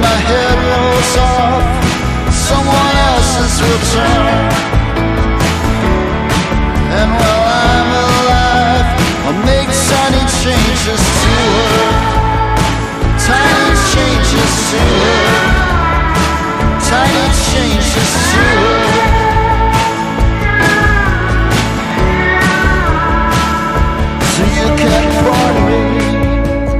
my head rolls off, someone else's will turn.